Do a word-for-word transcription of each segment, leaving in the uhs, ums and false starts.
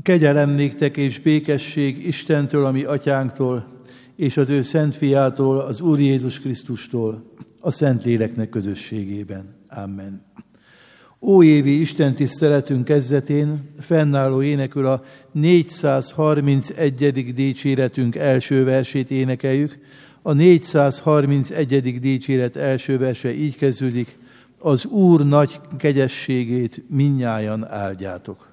Kegyelem néktek és békesség Istentől, a mi atyánktól, és az ő szent fiától, az Úr Jézus Krisztustól, a Szentléleknek közösségében. Amen. Óévi Isten tiszteletünk kezdetén fennálló énekül a négyszázharmincegyedik dicséretünk első versét énekeljük. A négyszázharmincegyedik dicséret első verse így kezdődik: az Úr nagy kegyességét mindnyájan áldjátok.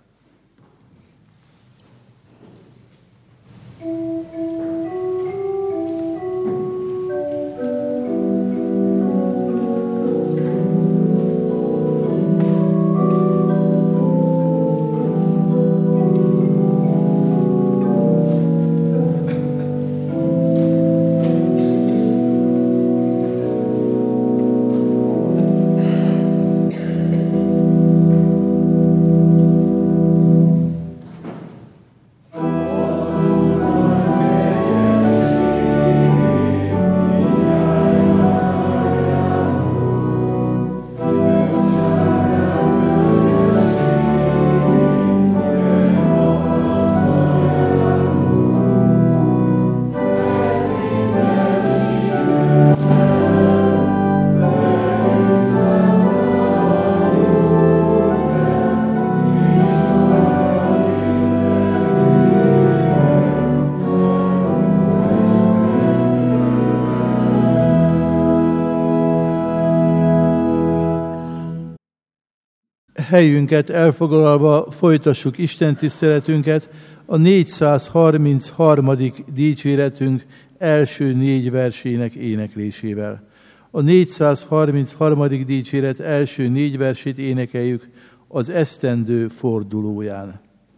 Helyünket elfoglalva folytassuk Isten tiszteletünket a négyszázharmincharmadik dicséretünk első négy versének éneklésével. A négyszázharmincharmadik dicséret első négy versét énekeljük az esztendő fordulóján.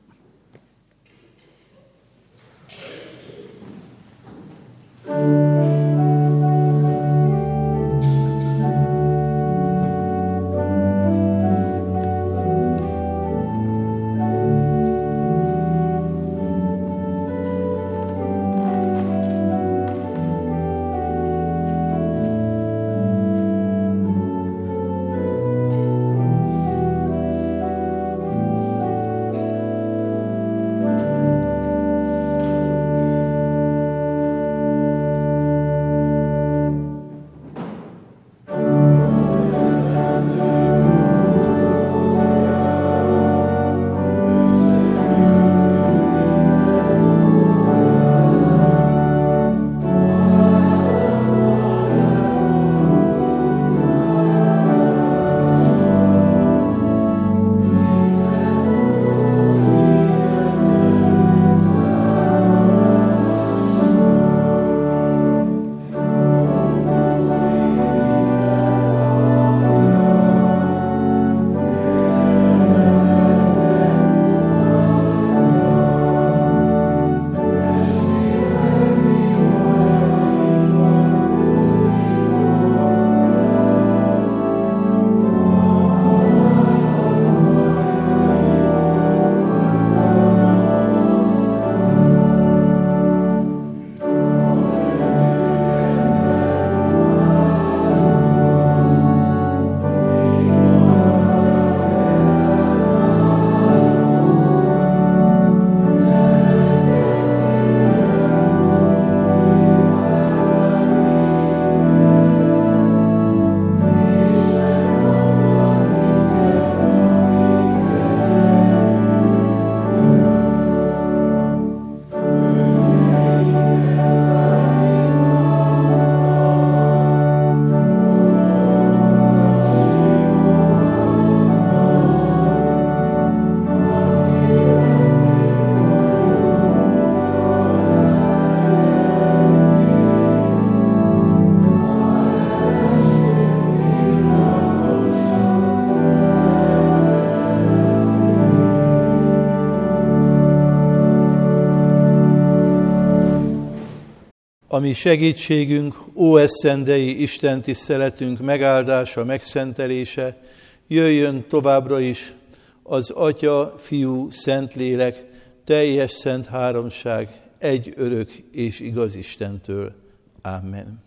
Ami segítségünk, ó eszendei Isten tiszteletünk megáldása, megszentelése, jöjjön továbbra is az Atya, Fiú, Szentlélek, teljes szent háromság, egy örök és igaz Istentől. Amen.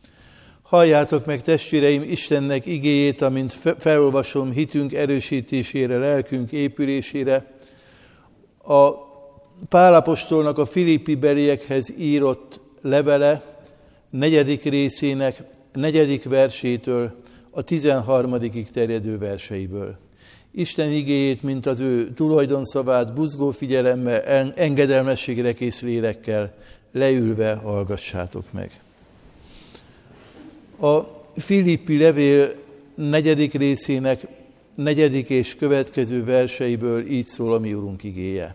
Halljátok meg, testvéreim, Istennek igéjét, amint felolvasom hitünk erősítésére, lelkünk épülésére. A Pál apostolnak a Filippi beliekhez írott levele negyedik részének negyedik versétől a tizenharmadikig terjedő verseiből. Isten igéjét, mint az ő tulajdonszavát buzgó figyelemmel, engedelmességre kész lélekkel leülve hallgassátok meg. A Filippi levél negyedik részének negyedik és következő verseiből így szól a mi Urunk igéje.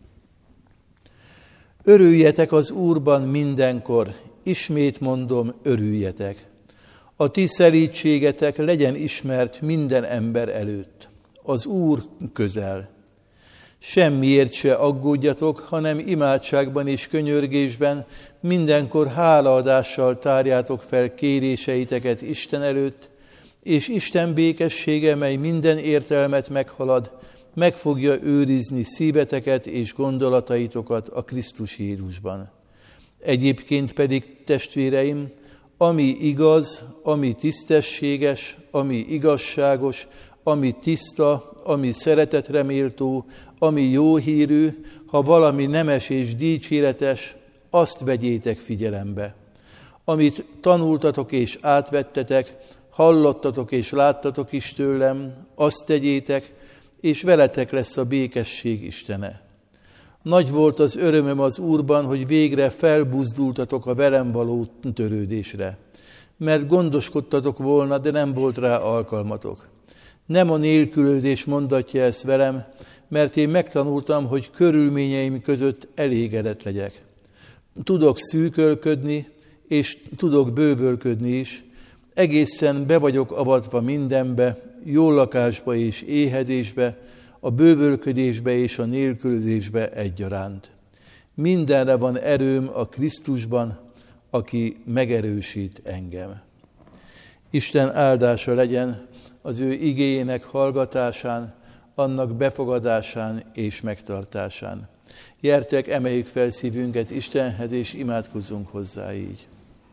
Örüljetek az Úrban mindenkor, ismét mondom, örüljetek. A ti szelídségetek legyen ismert minden ember előtt. Az Úr közel. Semmiért se aggódjatok, hanem imádságban és könyörgésben mindenkor hálaadással tárjátok fel kéréseiteket Isten előtt, és Isten békessége, mely minden értelmet meghalad, meg fogja őrizni szíveteket és gondolataitokat a Krisztus Jézusban. Egyébként pedig, testvéreim, ami igaz, ami tisztességes, ami igazságos, ami tiszta, ami szeretetre méltó, ami jó hírű, ha valami nemes és dicséretes, azt vegyétek figyelembe. Amit tanultatok és átvettetek, hallottatok és láttatok is tőlem, azt tegyétek, és veletek lesz a békesség Istene. Nagy volt az örömöm az Úrban, hogy végre felbuzdultatok a velem való törődésre, mert gondoskodtatok volna, de nem volt rá alkalmatok. Nem a nélkülözés mondatja ezt velem, mert én megtanultam, hogy körülményeim között elégedett legyek. Tudok szűkölködni, és tudok bővölködni is, egészen be vagyok avatva mindenbe, jó lakásba és éhezésbe, a bővölködésbe és a nélkülözésbe egyaránt. Mindenre van erőm a Krisztusban, aki megerősít engem. Isten áldása legyen az ő igéjének hallgatásán, annak befogadásán és megtartásán. Gyertek, emeljük fel szívünket Istenhez, és imádkozzunk hozzá így.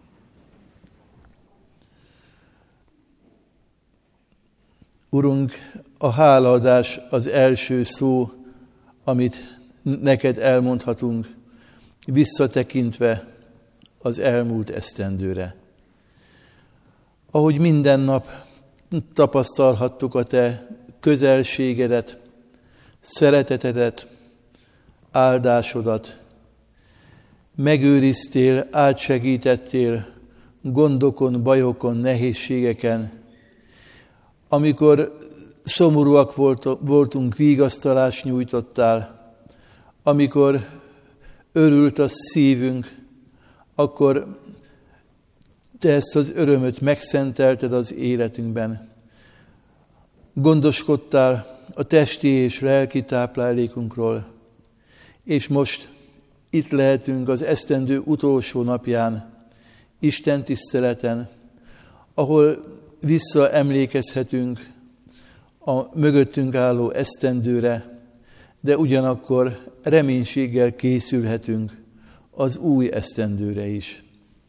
Urunk, a hálaadás az első szó, amit neked elmondhatunk, visszatekintve az elmúlt esztendőre. Ahogy minden nap tapasztalhattuk a te közelségedet, szeretetedet, áldásodat, megőriztél, átsegítettél gondokon, bajokon, nehézségeken. Amikor szomorúak voltunk, vigasztalást nyújtottál, amikor örült a szívünk, akkor te ezt az örömöt megszentelted az életünkben. Gondoskodtál a testi és lelki táplálékunkról, és most itt lehetünk az esztendő utolsó napján, Isten tiszteleten, ahol visszaemlékezhetünk a mögöttünk álló esztendőre, de ugyanakkor reménységgel készülhetünk az új esztendőre is.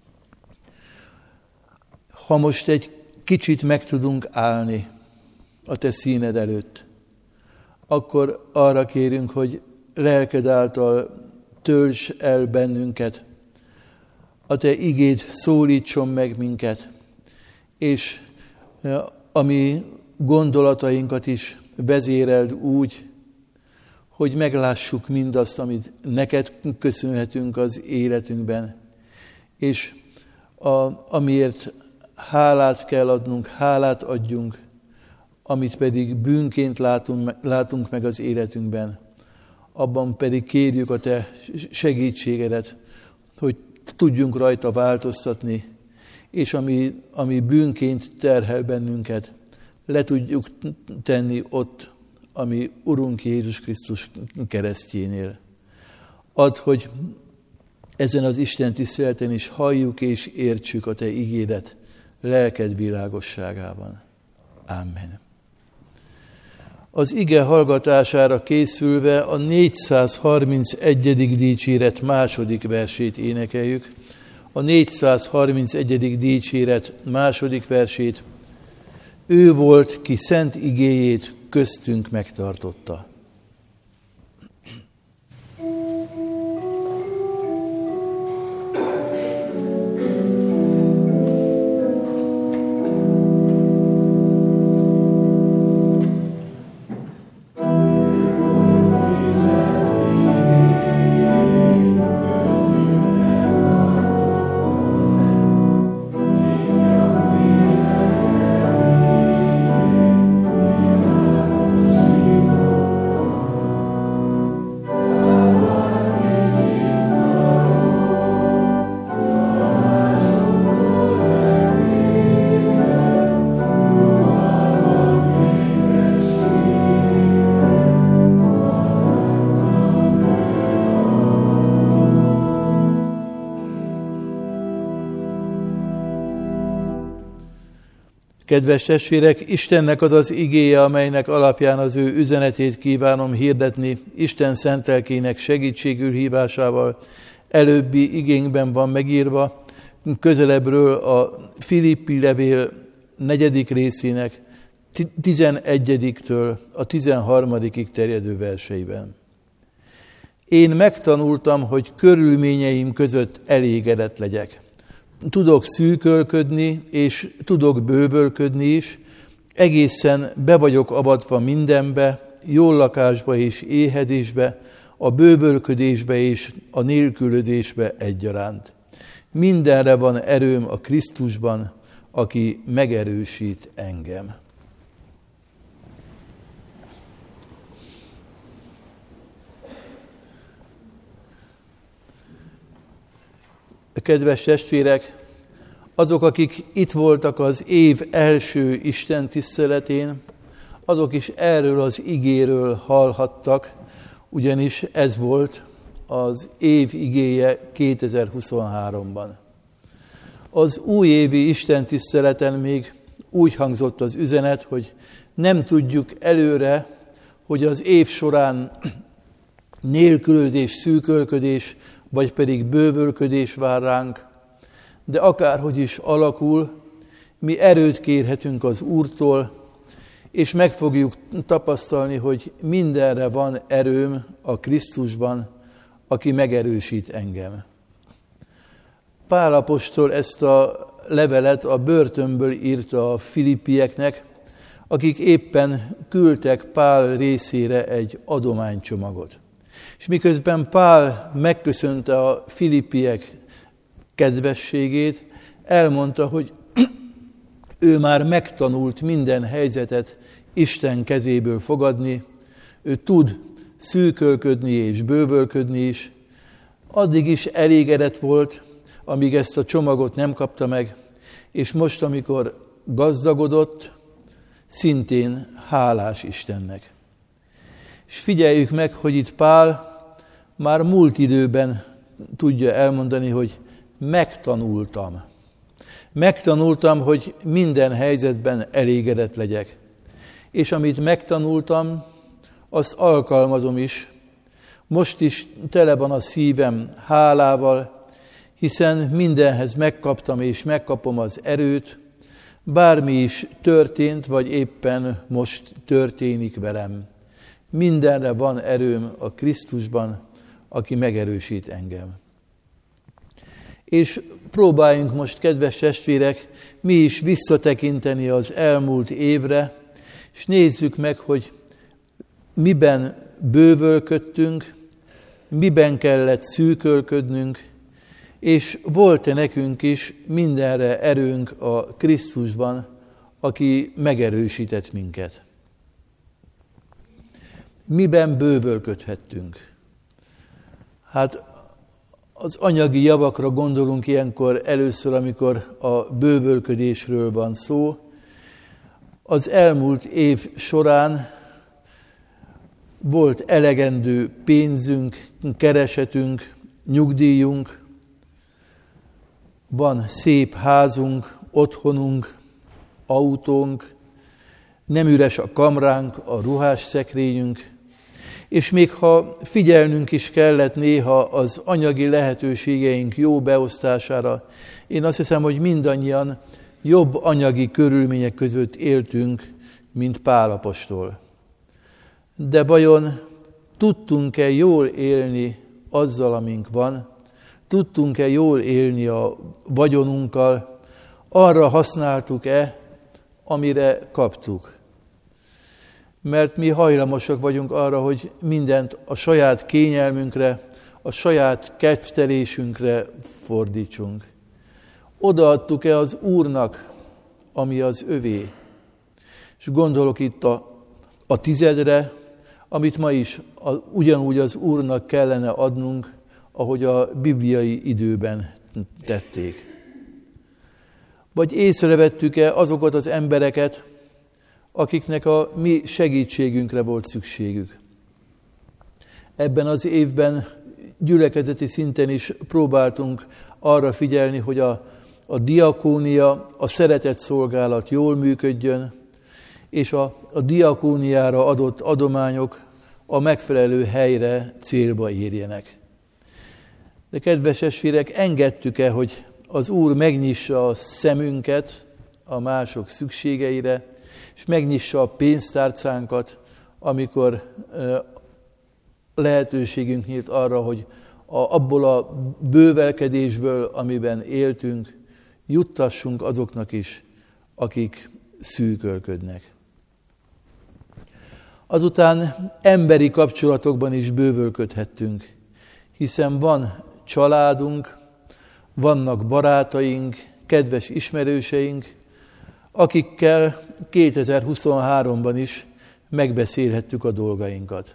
Ha most egy kicsit meg tudunk állni a te színed előtt, akkor arra kérünk, hogy lelked által tölts el bennünket, a te igéd szólítson meg minket, és a mi gondolatainkat is vezéreld úgy, hogy meglássuk mindazt, amit neked köszönhetünk az életünkben, és a, amiért hálát kell adnunk, hálát adjunk, amit pedig bűnként látunk, látunk meg az életünkben, abban pedig kérjük a te segítségedet, hogy tudjunk rajta változtatni, és ami, ami bűnként terhel bennünket, le tudjuk tenni ott, ami Urunk Jézus Krisztus keresztjénél. Add, hogy ezen az Isten tiszteleten is halljuk és értsük a te igédet lelked világosságában. Amen. Az ige hallgatására készülve a négyszázharmincegyedik dicséret második versét énekeljük. A négyszázharmincegyedik dicséret második versét. Ő volt, ki szent igéjét köztünk megtartotta. Kedves testvérek, Istennek az az igéje, amelynek alapján az ő üzenetét kívánom hirdetni, Isten szent lelkének segítségül hívásával előbbi igénkben van megírva, közelebbről a Filippi levél negyedik részének tizenegyediktől a tizenharmadikig terjedő verseiben. Én megtanultam, hogy körülményeim között elégedett legyek. Tudok szűkölködni, és tudok bővölködni is, egészen be vagyok avatva mindenbe, jól lakásba és éhedésbe, a bővölködésbe és a nélkülözésbe egyaránt. Mindenre van erőm a Krisztusban, aki megerősít engem. Kedves testvérek, azok, akik itt voltak az év első Isten tiszteletén, azok is erről az igéről hallhattak, ugyanis ez volt az év igéje kétezer-huszonháromban. Az újévi Isten tiszteleten még úgy hangzott az üzenet, hogy nem tudjuk előre, hogy az év során nélkülözés, szűkölködés, vagy pedig bővölködés vár ránk, de akárhogy is alakul, mi erőt kérhetünk az Úrtól, és meg fogjuk tapasztalni, hogy mindenre van erőm a Krisztusban, aki megerősít engem. Pál apostol ezt a levelet a börtönből írta a filippieknek, akik éppen küldtek Pál részére egy adománycsomagot. És miközben Pál megköszönte a filippiek kedvességét, elmondta, hogy ő már megtanult minden helyzetet Isten kezéből fogadni, ő tud szűkölködni és bővölködni is. Addig is elégedett volt, amíg ezt a csomagot nem kapta meg, és most, amikor gazdagodott, szintén hálás Istennek. És figyeljük meg, hogy itt Pál már múlt időben tudja elmondani, hogy megtanultam. Megtanultam, hogy minden helyzetben elégedett legyek. És amit megtanultam, azt alkalmazom is. Most is tele van a szívem hálával, hiszen mindenhez megkaptam és megkapom az erőt, bármi is történt, vagy éppen most történik velem. Mindenre van erőm a Krisztusban, aki megerősít engem. És próbáljunk most, kedves testvérek, mi is visszatekinteni az elmúlt évre, és nézzük meg, hogy miben bővölködtünk, miben kellett szűkölködnünk, és volt-e nekünk is mindenre erőnk a Krisztusban, aki megerősített minket. Miben bővölködhettünk? Hát az anyagi javakra gondolunk ilyenkor először, amikor a bővölködésről van szó. Az elmúlt év során volt elegendő pénzünk, keresetünk, nyugdíjunk, van szép házunk, otthonunk, autónk, nem üres a kamránk, a ruhás szekrényünk, és még ha figyelnünk is kellett néha az anyagi lehetőségeink jó beosztására, én azt hiszem, hogy mindannyian jobb anyagi körülmények között éltünk, mint Pál apostol. De vajon tudtunk-e jól élni azzal, amink van? Tudtunk-e jól élni a vagyonunkkal? Arra használtuk-e, amire kaptuk? Mert mi hajlamosak vagyunk arra, hogy mindent a saját kényelmünkre, a saját kedvtelésünkre fordítsunk. Odaadtuk-e az Úrnak, ami az övé? És gondolok itt a, a tizedre, amit ma is a, ugyanúgy az Úrnak kellene adnunk, ahogy a bibliai időben tették. Vagy észrevettük-e azokat az embereket, akiknek a mi segítségünkre volt szükségük. Ebben az évben gyülekezeti szinten is próbáltunk arra figyelni, hogy a, a diakónia, a szeretett szolgálat jól működjön, és a, a diakóniára adott adományok a megfelelő helyre, célba érjenek. De kedves testvérek, engedtük-e, hogy az Úr megnyissa a szemünket a mások szükségeire, és megnyissa a pénztárcánkat, amikor lehetőségünk nyílt arra, hogy a, abból a bővelkedésből, amiben éltünk, juttassunk azoknak is, akik szűkölködnek. Azután emberi kapcsolatokban is bővölködhettünk, hiszen van családunk, vannak barátaink, kedves ismerőseink, akikkel kétezer-huszonháromban is megbeszélhettük a dolgainkat.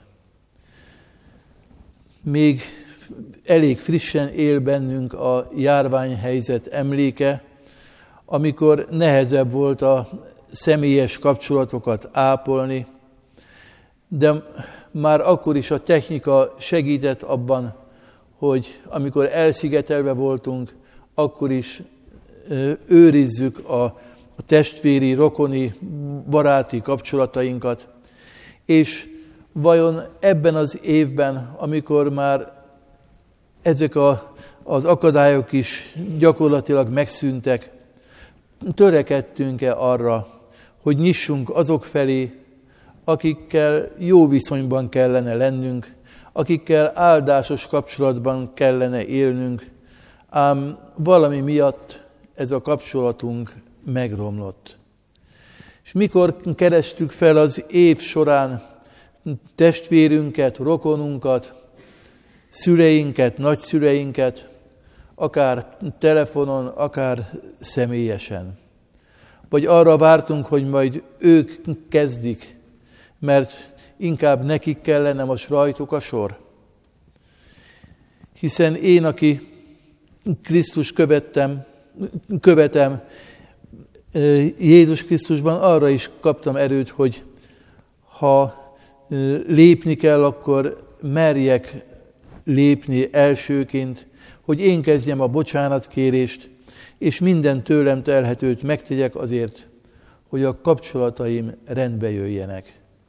Még elég frissen él bennünk a járványhelyzet emléke, amikor nehezebb volt a személyes kapcsolatokat ápolni, de már akkor is a technika segített abban, hogy amikor elszigetelve voltunk, akkor is őrizzük a testvéri, rokoni, baráti kapcsolatainkat. És vajon ebben az évben, amikor már ezek a, az akadályok is gyakorlatilag megszűntek, törekedtünk-e arra, hogy nyissunk azok felé, akikkel jó viszonyban kellene lennünk, akikkel áldásos kapcsolatban kellene élnünk, ám valami miatt ez a kapcsolatunk megromlott. És mikor kerestük fel az év során testvérünket, rokonunkat, szüleinket, nagyszüleinket, akár telefonon, akár személyesen. Vagy arra vártunk, hogy majd ők kezdik, mert inkább nekik kellene most rajtuk a sor. Hiszen én, aki Krisztus követtem, követem, Jézus Krisztusban, arra is kaptam erőt, hogy ha lépni kell, akkor merjek lépni elsőként, hogy én kezdjem a bocsánatkérést, és minden tőlem telhetőt megtegyek azért, hogy a kapcsolataim rendbe jöjjenek.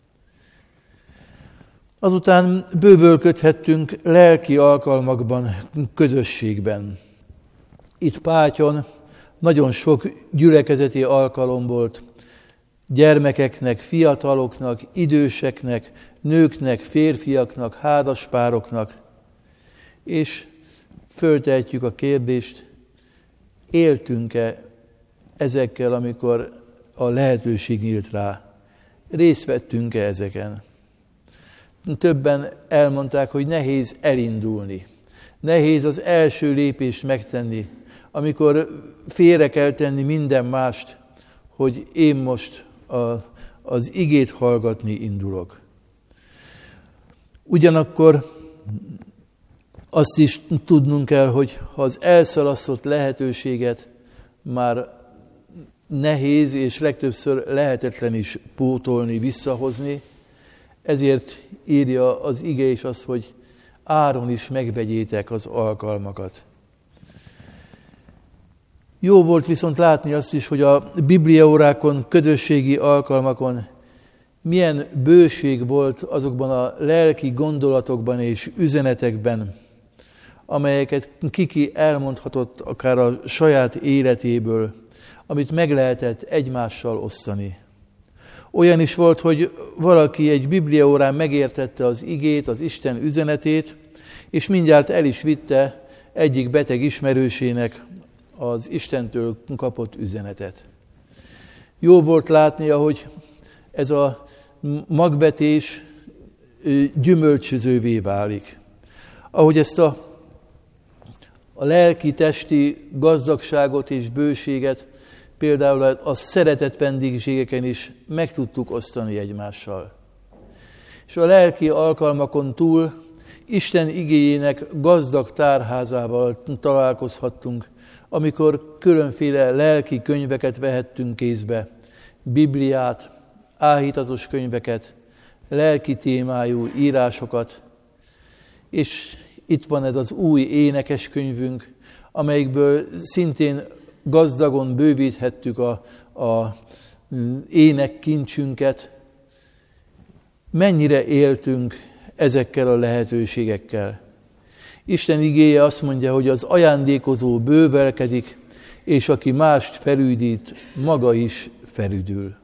Azután bővölködhettünk lelki alkalmakban, közösségben. Itt Pátyon nagyon sok gyülekezeti alkalom volt, gyermekeknek, fiataloknak, időseknek, nőknek, férfiaknak, házaspároknak, és föltehetjük a kérdést, éltünk-e ezekkel, amikor a lehetőség nyílt rá? Részt vettünk-e ezeken? Többen elmondták, hogy nehéz elindulni, nehéz az első lépést megtenni, amikor félre kell tenni minden mást, hogy én most a, az igét hallgatni indulok. Ugyanakkor azt is tudnunk kell, hogy ha az elszalasztott lehetőséget már nehéz és legtöbbször lehetetlen is pótolni, visszahozni, ezért írja az ige is azt, hogy áron is megvegyétek az alkalmakat. Jó volt viszont látni azt is, hogy a bibliaórákon, közösségi alkalmakon milyen bőség volt azokban a lelki gondolatokban és üzenetekben, amelyeket kiki elmondhatott akár a saját életéből, amit meg lehetett egymással osztani. Olyan is volt, hogy valaki egy bibliaórán megértette az igét, az Isten üzenetét, és mindjárt el is vitte egyik beteg ismerősének az Istentől kapott üzenetet. Jó volt látni, ahogy ez a magvetés gyümölcsözővé válik. Ahogy ezt a, a lelki-testi gazdagságot és bőséget például a szeretett vendégségeken is meg tudtuk osztani egymással. És a lelki alkalmakon túl Isten igéjének gazdag tárházával találkozhattunk, amikor különféle lelki könyveket vehettünk kézbe, Bibliát, áhítatos könyveket, lelki témájú írásokat, és itt van ez az új énekeskönyvünk, amelyikből szintén gazdagon bővíthettük a, a énekkincsünket. Mennyire éltünk ezekkel a lehetőségekkel? Isten igéje azt mondja, hogy az ajándékozó bővelkedik, és aki mást felüdít, maga is felüdül.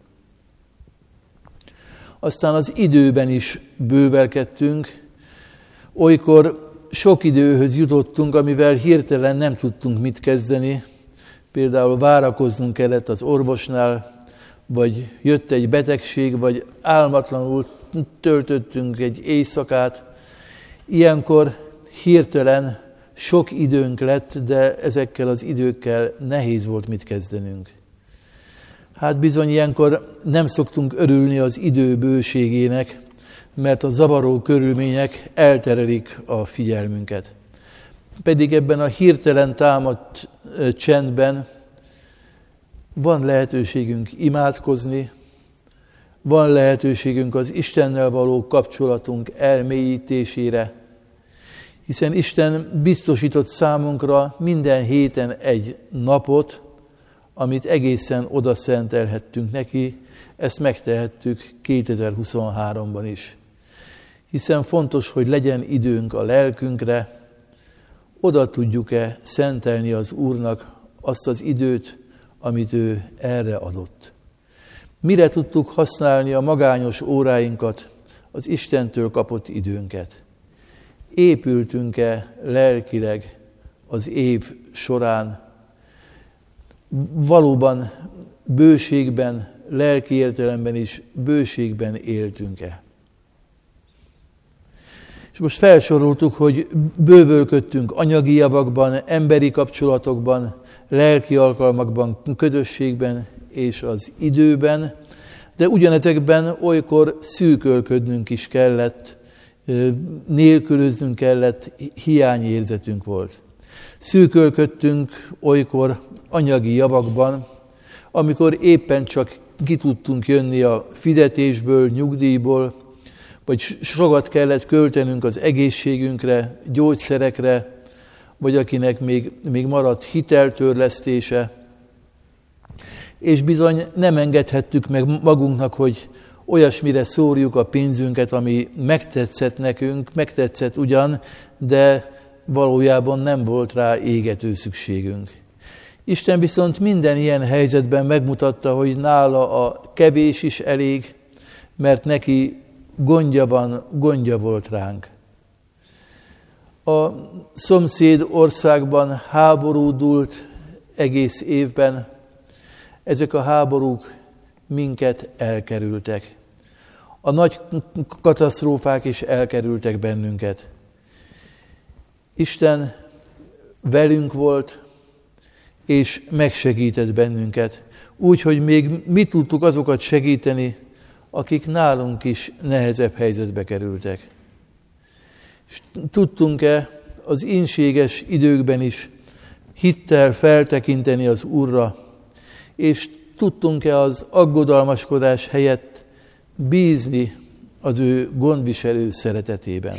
Aztán az időben is bővelkedtünk, olykor sok időhöz jutottunk, amivel hirtelen nem tudtunk mit kezdeni. Például várakoznunk kellett az orvosnál, vagy jött egy betegség, vagy álmatlanul töltöttünk egy éjszakát. Ilyenkor hirtelen sok időnk lett, de ezekkel az időkkel nehéz volt mit kezdenünk. Hát bizony ilyenkor nem szoktunk örülni az idő bőségének, mert a zavaró körülmények elterelik a figyelmünket. Pedig ebben a hirtelen támadt csendben van lehetőségünk imádkozni, van lehetőségünk az Istennel való kapcsolatunk elmélyítésére, hiszen Isten biztosított számunkra minden héten egy napot, amit egészen oda szentelhettünk neki, ezt megtehettük kétezer-huszonháromban is. Hiszen fontos, hogy legyen időnk a lelkünkre, oda tudjuk-e szentelni az Úrnak azt az időt, amit ő erre adott. Mire tudtuk használni a magányos óráinkat, az Istentől kapott időnket? Épültünk-e lelkileg az év során? Valóban bőségben, lelki értelemben is bőségben éltünk-e? És most felsoroltuk, hogy bővölködtünk anyagi javakban, emberi kapcsolatokban, lelki alkalmakban, közösségben és az időben, de ugyanezekben olykor szűkölködnünk is kellett, nélkülöznünk kellett, hiányérzetünk volt. Szűkölködtünk olykor anyagi javakban, amikor éppen csak ki tudtunk jönni a fizetésből, nyugdíjból, vagy sokat kellett költenünk az egészségünkre, gyógyszerekre, vagy akinek még, még maradt hiteltörlesztése. És bizony nem engedhettük meg magunknak, hogy olyasmire szórjuk a pénzünket, ami megtetszett nekünk, megtetszett ugyan, de valójában nem volt rá égető szükségünk. Isten viszont minden ilyen helyzetben megmutatta, hogy nála a kevés is elég, mert neki gondja van, gondja volt ránk. A szomszéd országban háború dúlt egész évben, ezek a háborúk minket elkerültek. A nagy katasztrófák is elkerültek bennünket. Isten velünk volt, és megsegített bennünket, úgy, hogy még mi tudtuk azokat segíteni, akik nálunk is nehezebb helyzetbe kerültek. És tudtunk-e az ínséges időkben is hittel feltekinteni az Úrra, és tudtunk-e az aggodalmaskodás helyett bízni az ő gondviselő szeretetében.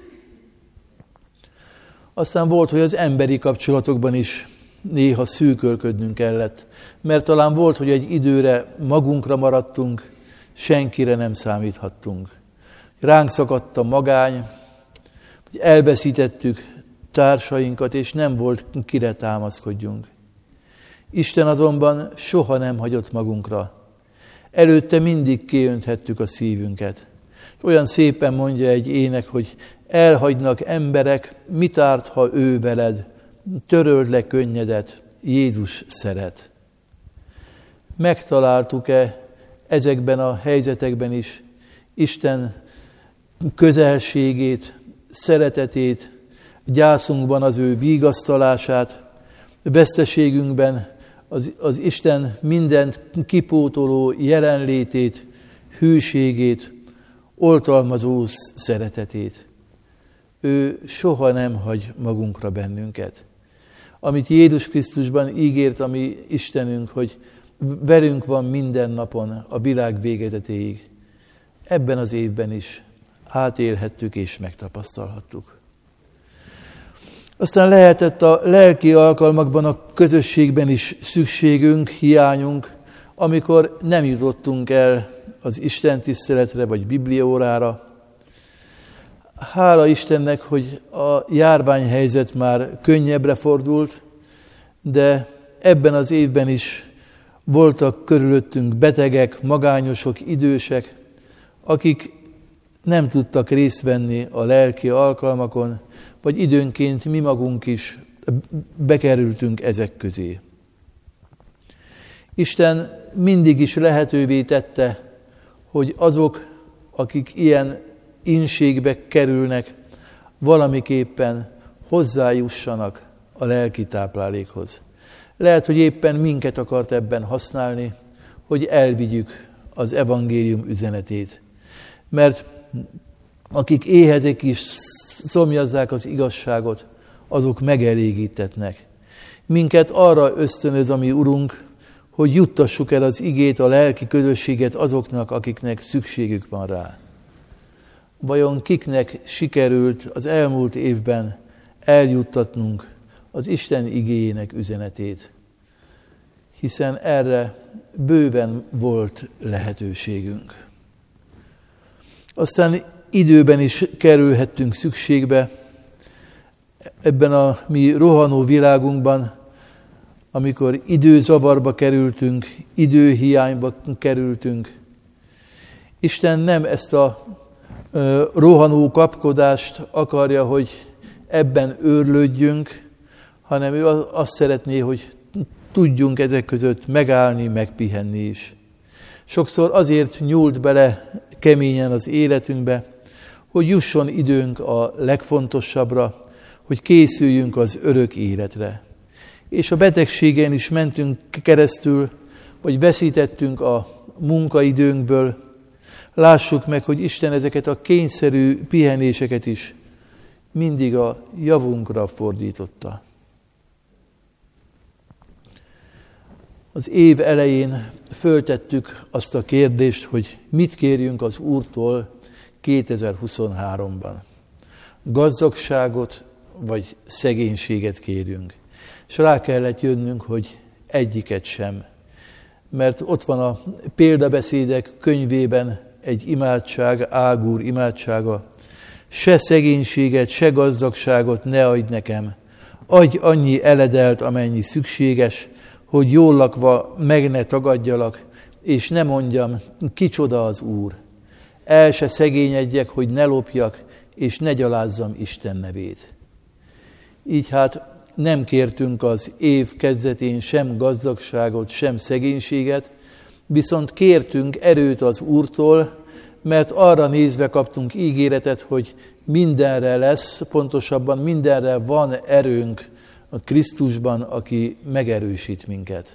Aztán volt, hogy az emberi kapcsolatokban is néha szűkölködnünk kellett, mert talán volt, hogy egy időre magunkra maradtunk, senkire nem számíthattunk. Ránk szakadt a magány, hogy elveszítettük társainkat, és nem volt kire támaszkodjunk. Isten azonban soha nem hagyott magunkra. Előtte mindig kiönthettük a szívünket. És olyan szépen mondja egy ének, hogy elhagynak emberek, mit árt, ha ő veled, töröld le könnyedet, Jézus szeret. Megtaláltuk-e ezekben a helyzetekben is Isten közelségét, szeretetét, gyászunkban az ő vigasztalását, veszteségünkben az, az Isten mindent kipótoló jelenlétét, hűségét, oltalmazó szeretetét. Ő soha nem hagy magunkra bennünket. Amit Jézus Krisztusban ígért a mi Istenünk, hogy velünk van minden napon a világ végezetéig. Ebben az évben is átélhettük és megtapasztalhattuk. Aztán lehetett a lelki alkalmakban, a közösségben is szükségünk, hiányunk, amikor nem jutottunk el az Isten tiszteletre vagy bibliaórára. Hála Istennek, hogy a járványhelyzet már könnyebbre fordult, de ebben az évben is voltak körülöttünk betegek, magányosok, idősek, akik nem tudtak részt venni a lelki alkalmakon, vagy időnként mi magunk is bekerültünk ezek közé. Isten mindig is lehetővé tette, hogy azok, akik ilyen inségbe kerülnek, valamiképpen hozzájussanak a lelki táplálékhoz. Lehet, hogy éppen minket akart ebben használni, hogy elvigyük az evangélium üzenetét. Mert akik éhezek is szomjazzák az igazságot, azok megelégítetnek. Minket arra ösztönöz a mi Urunk, hogy juttassuk el az igét, a lelki közösséget azoknak, akiknek szükségük van rá. Vajon kiknek sikerült az elmúlt évben eljuttatnunk az Isten igéjének üzenetét? Hiszen erre bőven volt lehetőségünk. Aztán időben is kerülhettünk szükségbe ebben a mi rohanó világunkban, amikor időzavarba kerültünk, időhiányba kerültünk. Isten nem ezt a ö, rohanó kapkodást akarja, hogy ebben őrlődjünk, hanem ő azt szeretné, hogy tudjunk ezek között megállni, megpihenni is. Sokszor azért nyúlt bele keményen az életünkbe, hogy jusson időnk a legfontosabbra, hogy készüljünk az örök életre. És a betegségen is mentünk keresztül, vagy veszítettünk a munkaidőnkből. Lássuk meg, hogy Isten ezeket a kényszerű pihenéseket is mindig a javunkra fordította. Az év elején föltettük azt a kérdést, hogy mit kérjünk az Úrtól kétezer-huszonháromban. Gazdagságot vagy szegénységet kérjünk. És rá kellett jönnünk, hogy egyiket sem. Mert ott van a példabeszédek könyvében egy imádság, Ágúr imádsága. Se szegénységet, se gazdagságot ne adj nekem. Adj annyi eledelt, amennyi szükséges, hogy jól lakva meg ne tagadjalak, és ne mondjam, kicsoda az Úr. El se szegényedjek, hogy ne lopjak, és ne gyalázzam Isten nevét. Így hát nem kértünk az év kezdetén sem gazdagságot, sem szegénységet, viszont kértünk erőt az Úrtól, mert arra nézve kaptunk ígéretet, hogy mindenre lesz, pontosabban mindenre van erőnk a Krisztusban, aki megerősít minket.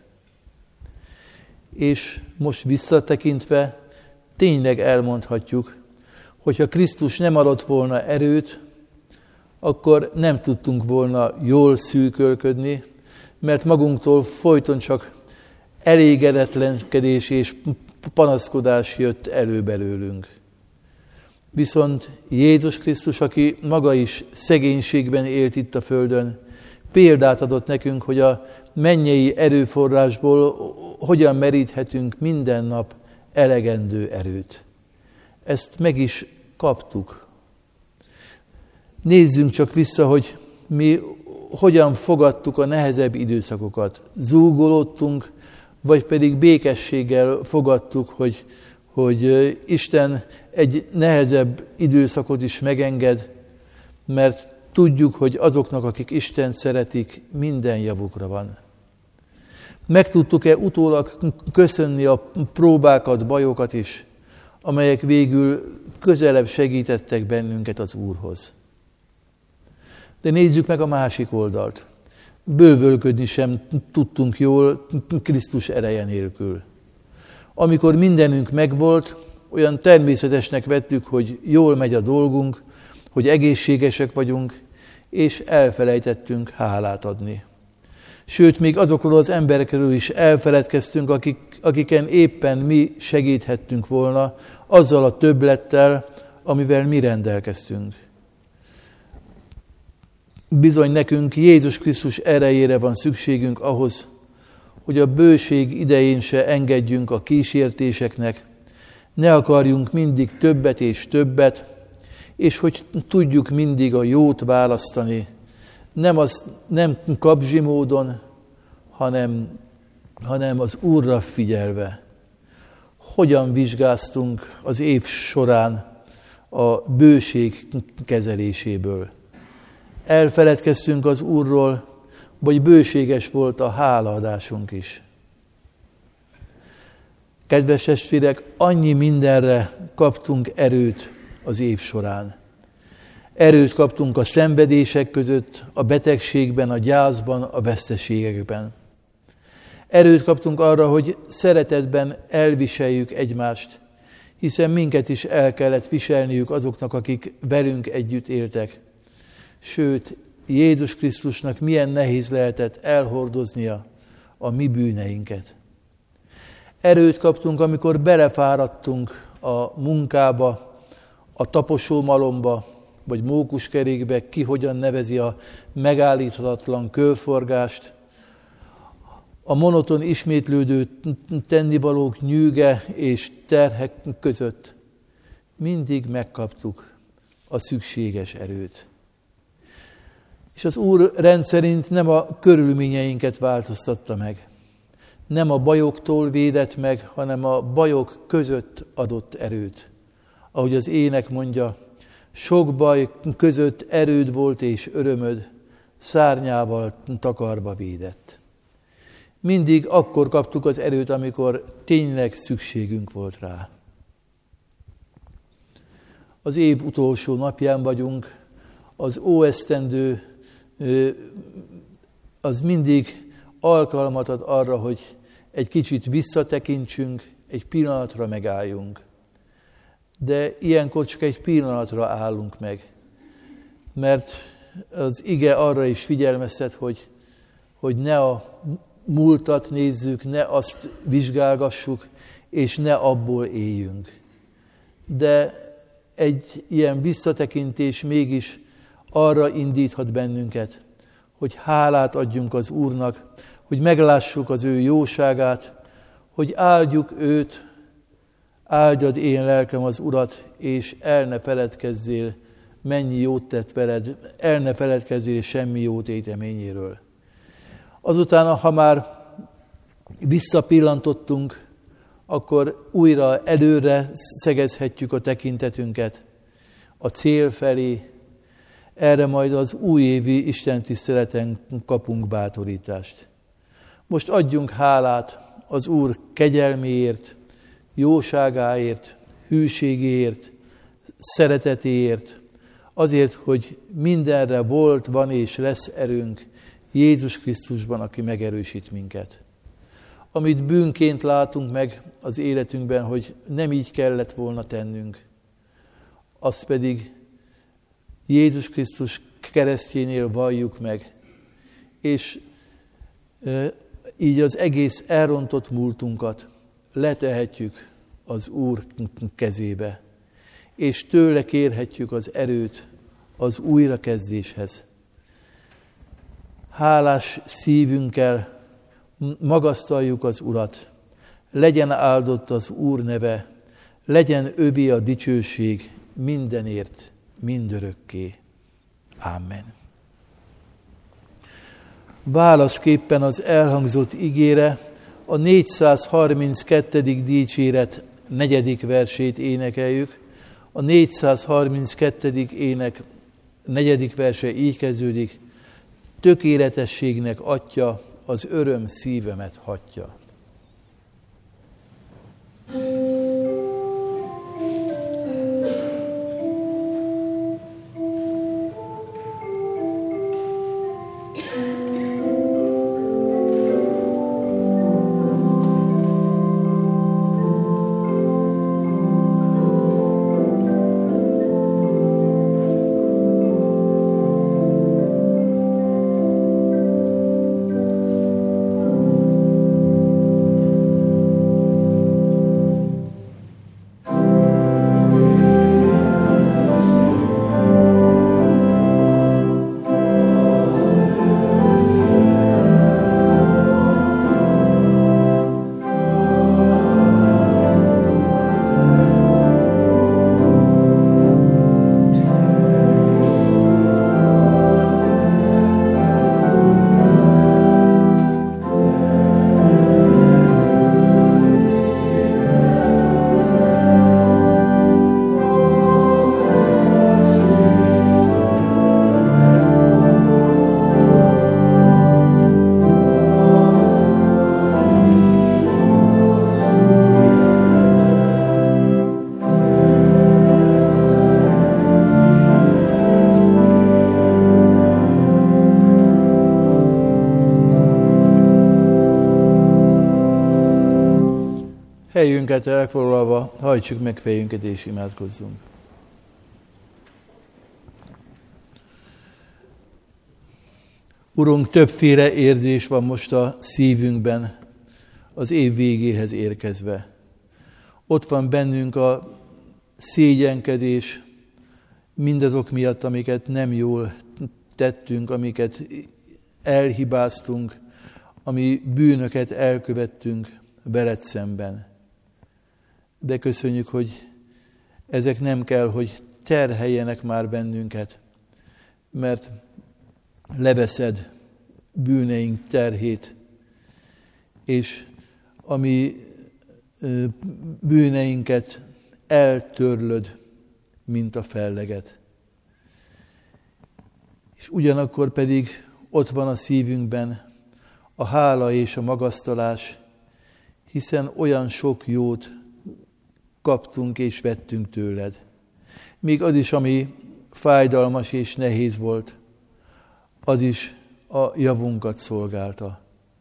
És most visszatekintve tényleg elmondhatjuk, hogyha Krisztus nem adott volna erőt, akkor nem tudtunk volna jól szűkölködni, mert magunktól folyton csak elégedetlenkedés és panaszkodás jött elő belőlünk. Viszont Jézus Krisztus, aki maga is szegénységben élt itt a földön, példát adott nekünk, hogy a mennyei erőforrásból hogyan meríthetünk minden nap elegendő erőt. Ezt meg is kaptuk. Nézzünk csak vissza, hogy mi hogyan fogadtuk a nehezebb időszakokat. Zúgolódtunk, vagy pedig békességgel fogadtuk, hogy, hogy Isten egy nehezebb időszakot is megenged, mert tudjuk, hogy azoknak, akik Istent szeretik, minden javukra van. Meg tudtuk-e utólag köszönni a próbákat, bajokat is, amelyek végül közelebb segítettek bennünket az Úrhoz. De nézzük meg a másik oldalt. Bővölködni sem tudtunk jól Krisztus ereje nélkül. Amikor mindenünk megvolt, olyan természetesnek vettük, hogy jól megy a dolgunk, hogy egészségesek vagyunk, és elfelejtettünk hálát adni. Sőt, még azokról az emberekről is elfeledkeztünk, akik, akiken éppen mi segíthettünk volna, azzal a többlettel, amivel mi rendelkeztünk. Bizony nekünk Jézus Krisztus erejére van szükségünk ahhoz, hogy a bőség idején se engedjünk a kísértéseknek, ne akarjunk mindig többet és többet, és hogy tudjuk mindig a jót választani, nem, az, nem kapzsi módon, hanem, hanem az Úrra figyelve. Hogyan vizsgáztunk az év során a bőség kezeléséből? Elfeledkeztünk az Úrról, vagy bőséges volt a hálaadásunk is? Kedves testvérek, annyi mindenre kaptunk erőt az év során. Erőt kaptunk a szenvedések között, a betegségben, a gyászban, a veszteségekben. Erőt kaptunk arra, hogy szeretetben elviseljük egymást, hiszen minket is el kellett viselniük azoknak, akik velünk együtt éltek. Sőt, Jézus Krisztusnak milyen nehéz lehetett elhordoznia a mi bűneinket. Erőt kaptunk, amikor belefáradtunk a munkába, a taposómalomba, vagy mókuskerékbe, ki hogyan nevezi a megállíthatatlan körforgást, a monoton ismétlődő tennivalók nyűge és terhek között mindig megkaptuk a szükséges erőt. És az Úr rendszerint nem a körülményeinket változtatta meg, nem a bajoktól védett meg, hanem a bajok között adott erőt. Ahogy az ének mondja, sok baj között erőd volt és örömöd, szárnyával takarva védett. Mindig akkor kaptuk az erőt, amikor tényleg szükségünk volt rá. Az év utolsó napján vagyunk, az óesztendő az mindig alkalmat ad arra, hogy egy kicsit visszatekintsünk, egy pillanatra megálljunk. De ilyenkor csak egy pillanatra állunk meg, mert az ige arra is figyelmeztet, hogy, hogy ne a múltat nézzük, ne azt vizsgálgassuk, és ne abból éljünk. De egy ilyen visszatekintés mégis arra indíthat bennünket, hogy hálát adjunk az Úrnak, hogy meglássuk az ő jóságát, hogy áldjuk őt, áldjad én lelkem az Urat, és el ne feledkezzél, mennyi jót tett veled, el ne feledkezzél semmi jó téteményéről. Azután, ha már visszapillantottunk, akkor újra előre szegezhetjük a tekintetünket a cél felé. Erre majd az újévi istentiszteleten kapunk bátorítást. Most adjunk hálát az Úr kegyelméért, jóságáért, hűségéért, szeretetéért, azért, hogy mindenre volt, van és lesz erőnk Jézus Krisztusban, aki megerősít minket. Amit bűnként látunk meg az életünkben, hogy nem így kellett volna tennünk, azt pedig Jézus Krisztus keresztjénél valljuk meg, és e, így az egész elrontott múltunkat letehetjük az Úr kezébe, és tőle kérhetjük az erőt az újrakezdéshez. Hálás szívünkkel magasztaljuk az Urat, legyen áldott az Úr neve, legyen övé a dicsőség mindenért, mindörökké. Amen. Válaszképpen az elhangzott igére a négyszázharminckettő. dicséret negyedik versét énekeljük. A négyszázharminckettő. ének negyedik verse így kezdődik: tökéletességnek Atya, az öröm szívemet hatja. Helyünket elfoglalva, hajtsuk meg fejünket és imádkozzunk. Urunk, többféle érzés van most a szívünkben, az év végéhez érkezve. Ott van bennünk a szégyenkezés mindazok miatt, amiket nem jól tettünk, amiket elhibáztunk, ami bűnöket elkövettünk veled szemben. De köszönjük, hogy ezek nem kell, hogy terheljenek már bennünket, mert leveszed bűneink terhét, és ami bűneinket eltörlöd, mint a felleget. És ugyanakkor pedig ott van a szívünkben a hála és a magasztalás, hiszen olyan sok jót kaptunk és vettünk tőled. Még az is, ami fájdalmas és nehéz volt, az is a javunkat szolgálta.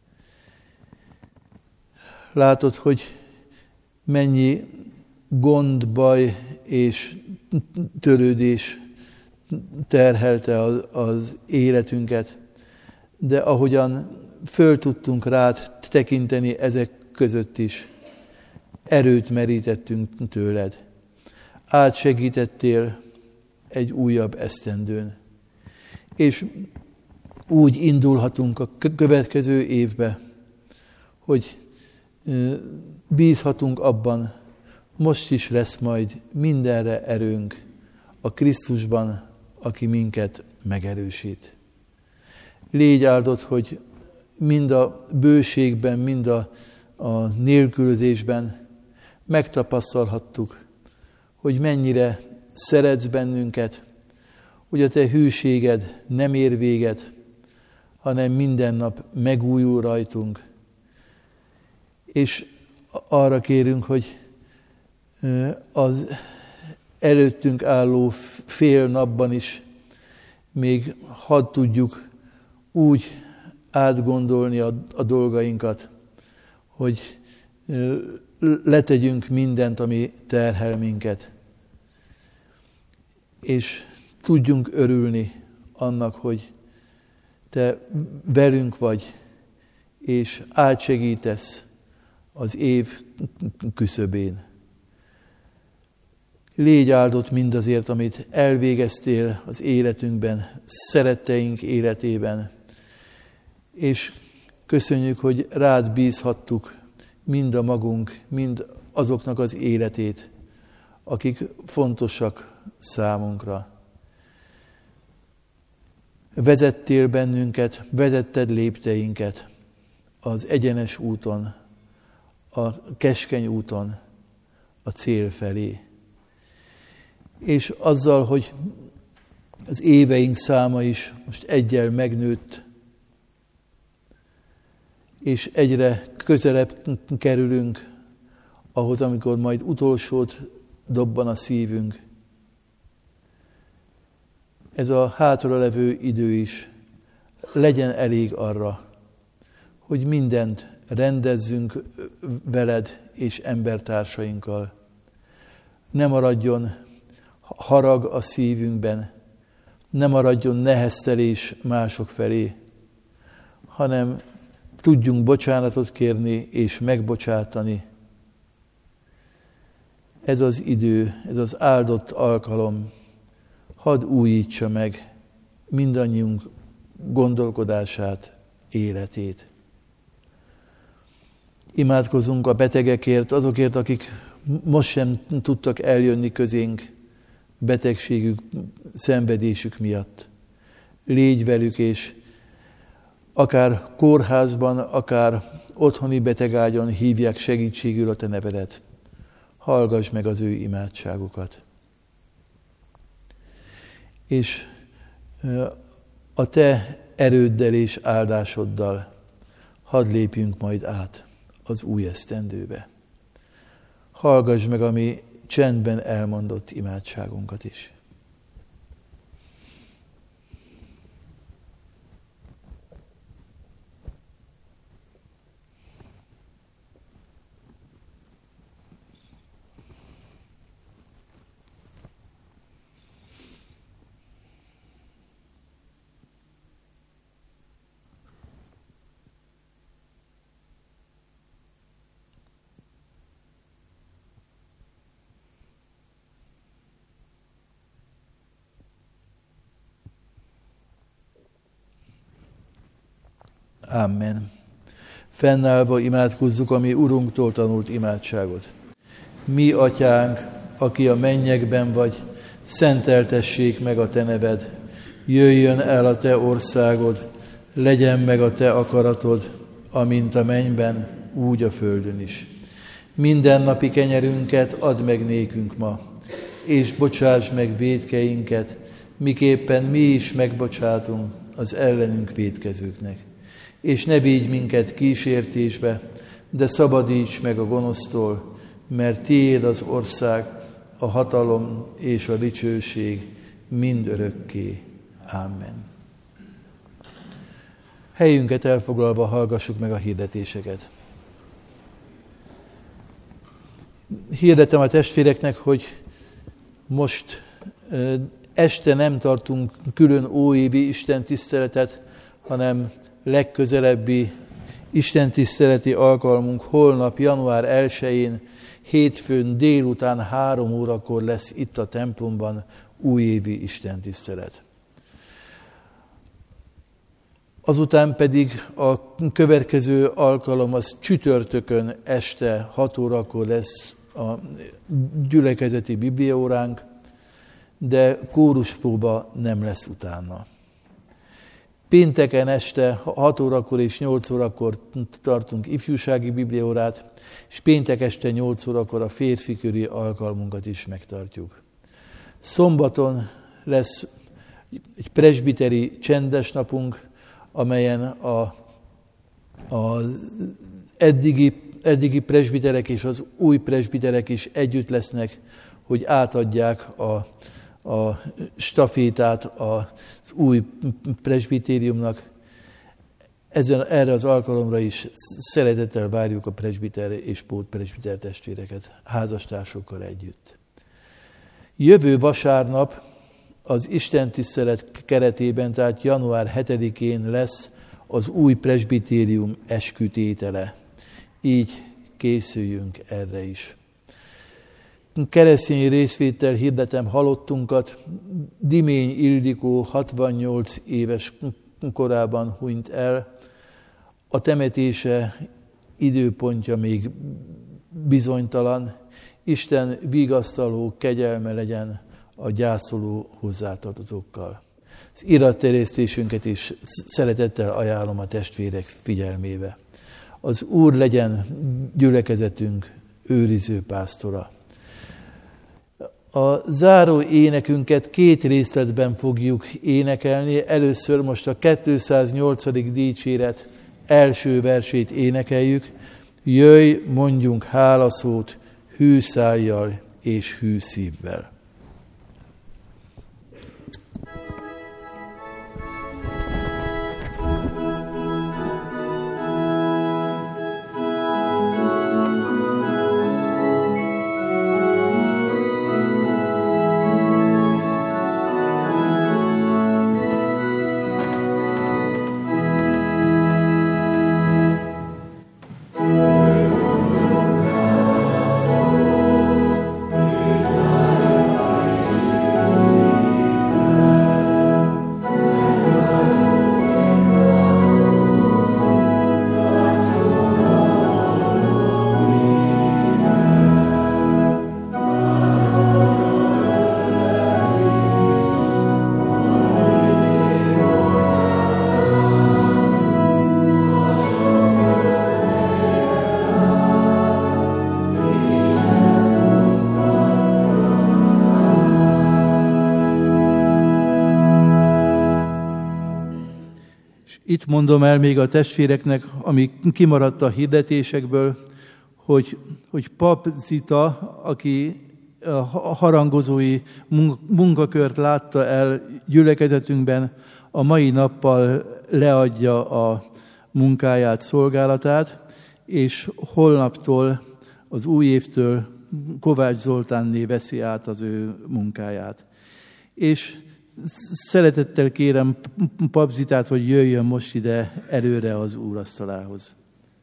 Látod, hogy mennyi gond, baj és törődés terhelte az, az életünket, de ahogyan föl tudtunk rád tekinteni ezek között is, erőt merítettünk tőled. Átsegítettél egy újabb esztendőn. És úgy indulhatunk a következő évbe, hogy bízhatunk abban, most is lesz majd mindenre erőnk a Krisztusban, aki minket megerősít. Légy áldott, hogy mind a bőségben, mind a, a nélkülözésben megtapasztalhattuk, hogy mennyire szeretsz bennünket, hogy a te hűséged nem ér véget, hanem minden nap megújul rajtunk. És arra kérünk, hogy az előttünk álló fél napban is még hadd tudjuk úgy átgondolni a, a dolgainkat, hogy letegyünk mindent, ami terhel minket, és tudjunk örülni annak, hogy te velünk vagy, és átsegítesz az év küszöbén. Légy áldott mindazért, amit elvégeztél az életünkben, szeretteink életében, és köszönjük, hogy rád bízhattuk mind a magunk, mind azoknak az életét, akik fontosak számunkra. Vezettél bennünket, vezetted lépteinket az egyenes úton, a keskeny úton, a cél felé. És azzal, hogy az éveink száma is most egyel megnőtt, és egyre közelebb kerülünk ahhoz, amikor majd utolsót dobban a szívünk. Ez a hátralevő idő is legyen elég arra, hogy mindent rendezzünk veled és embertársainkkal. Ne maradjon harag a szívünkben, ne maradjon neheztelés mások felé, hanem tudjunk bocsánatot kérni és megbocsátani. Ez az idő, ez az áldott alkalom, hadd újítsa meg mindannyiunk gondolkodását, életét. Imádkozunk a betegekért, azokért, akik most sem tudtak eljönni közénk betegségük, szenvedésük miatt. Légy velük, és akár kórházban, akár otthoni betegágyon hívják segítségül a te nevedet. Hallgass meg az ő imádságukat. És a te erőddel és áldásoddal hadd lépjünk majd át az új esztendőbe. Hallgass meg a mi csendben elmondott imádságunkat is. Amen. Fennállva imádkozzuk a mi Urunktól tanult imádságot. Mi, Atyánk, aki a mennyekben vagy, szenteltessék meg a te neved. Jöjjön el a te országod, legyen meg a te akaratod, amint a mennyben, úgy a földön is. Mindennapi kenyerünket add meg nékünk ma, és bocsáss meg vétkeinket, miképpen mi is megbocsátunk az ellenünk vétkezőknek. És ne vigy minket kísértésbe, de szabadíts meg a gonosztól, mert tiéd az ország, a hatalom és a dicsőség mind örökké. Amen. Helyünket elfoglalva hallgassuk meg a hirdetéseket. Hirdetem a testvéreknek, hogy most este nem tartunk külön óévi istentiszteletet, hanem legközelebbi istentiszteleti alkalmunk holnap, január elsején, hétfőn délután három órakor lesz itt a templomban újévi istentisztelet. Azután pedig a következő alkalom az csütörtökön este hat órakor lesz a gyülekezeti bibliaóránk, de kóruspróba nem lesz utána. Pénteken este hat órakor és nyolc órakor tartunk ifjúsági bibliaórát, és péntek este nyolc órakor a férfi köri alkalmunkat is megtartjuk. Szombaton lesz egy presbiteri csendes napunk, amelyen a, a eddigi, eddigi presbiterek és az új presbiterek is együtt lesznek, hogy átadják a, a stafétát az új presbitériumnak. Ezen, erre az alkalomra is szeretettel várjuk a presbiter és pótpresbiter testvéreket házastársokkal együtt. Jövő vasárnap az istentisztelet keretében, tehát január hetedikén lesz az új presbitérium eskütétele. Így készüljünk erre is. Keresztény részvétel hirdetem halottunkat. Dimény Ildikó hatvannyolc éves korában hunyt el. A temetése időpontja még bizonytalan. Isten vigasztaló kegyelme legyen a gyászoló hozzátartozókkal. Az iratterjesztésünket is szeretettel ajánlom a testvérek figyelmébe. Az Úr legyen gyülekezetünk őriző pásztora. A záró énekünket két részletben fogjuk énekelni. Először most a kétszáznyolcadik dicséret első versét énekeljük. Jöjj, mondjunk hálaszót hű szájjal és hű szívvel. Itt mondom el még a testvéreknek, ami kimaradt a hirdetésekből, hogy, hogy Pap Zita, aki a harangozói munkakört látta el gyülekezetünkben, a mai nappal leadja a munkáját, szolgálatát, és holnaptól, az új évtől Kovács Zoltánné veszi át az ő munkáját. És szeretettel kérem Pap Zitát, hogy jöjjön most ide előre az úrasztalához.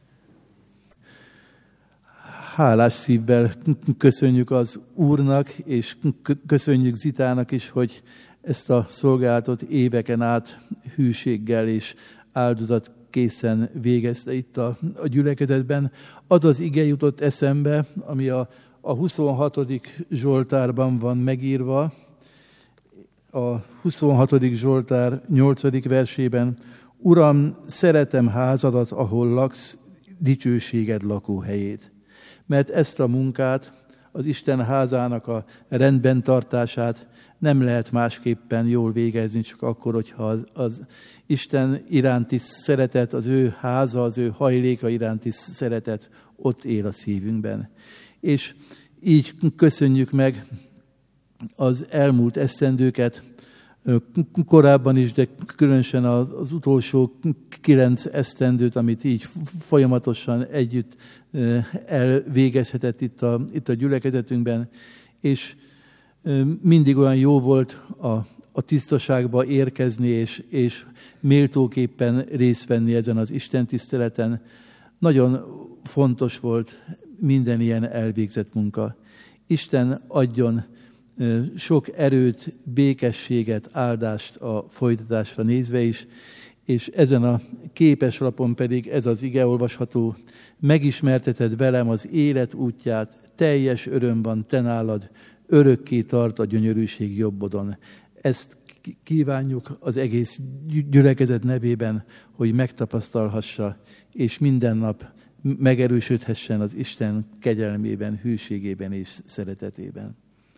Hálás szívvel köszönjük az Úrnak, és köszönjük Zitának is, hogy ezt a szolgálatot éveken át hűséggel és áldozat készen végezte itt a, a gyülekezetben. Az az ige jutott eszembe, ami a, a huszonhatodik Zsoltárban van megírva, a huszonhatodik Zsoltár nyolcadik versében: Uram, szeretem házadat, ahol laksz, dicsőséged lakóhelyét. Mert ezt a munkát, az Isten házának a rendben tartását nem lehet másképpen jól végezni, csak akkor, hogyha az, az Isten iránti szeretet, az ő háza, az ő hajléka iránti szeretet ott él a szívünkben. És így köszönjük meg az elmúlt esztendőket, korábban is, de különösen az, az utolsó kilenc esztendőt, amit így folyamatosan együtt elvégezhetett itt a, itt a gyülekezetünkben, és mindig olyan jó volt a, a tisztaságba érkezni, és, és méltóképpen részt venni ezen az Isten tiszteleten. Nagyon fontos volt minden ilyen elvégzett munka. Isten adjon sok erőt, békességet, áldást a folytatásra nézve is, és ezen a képeslapon pedig ez az ige olvasható: megismerteted velem az élet útját, teljes öröm van te nálad, örökké tart a gyönyörűség jobbodon. Ezt kívánjuk az egész gyülekezet nevében, hogy megtapasztalhassa, és minden nap megerősödhessen az Isten kegyelmében, hűségében és szeretetében.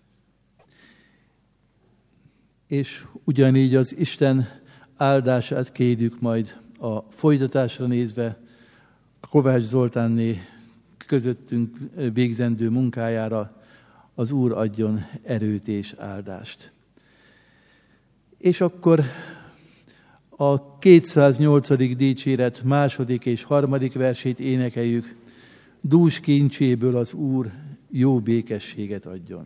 És ugyanígy az Isten áldását kérjük majd a folytatásra nézve, Kovács Zoltánné közöttünk végzendő munkájára. Az Úr adjon erőt és áldást. És akkor a kétszáznyolcadik dicséret második és harmadik versét énekeljük. Dús kincséből az Úr jó békességet adjon.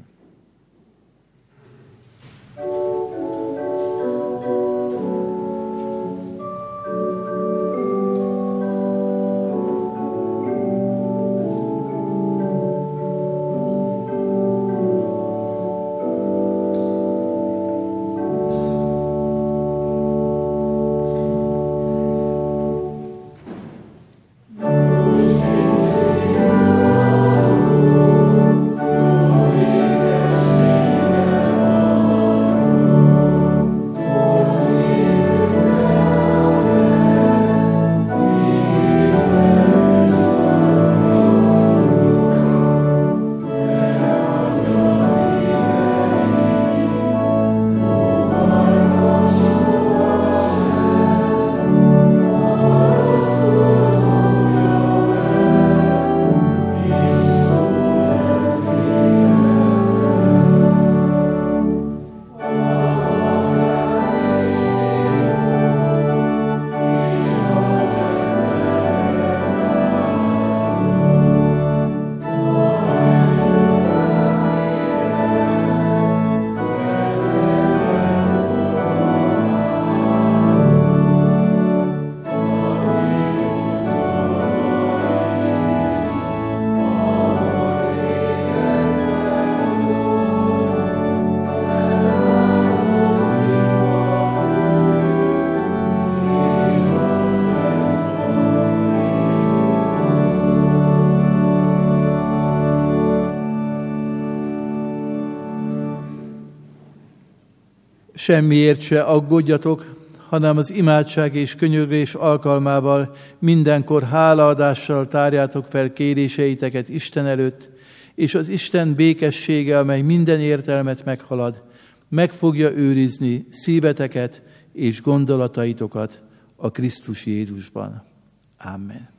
Semmiért se aggódjatok, hanem az imádság és könyörgés alkalmával mindenkor hálaadással tárjátok fel kéréseiteket Isten előtt, és az Isten békessége, amely minden értelmet meghalad, meg fogja őrizni szíveteket és gondolataitokat a Krisztus Jézusban. Amen.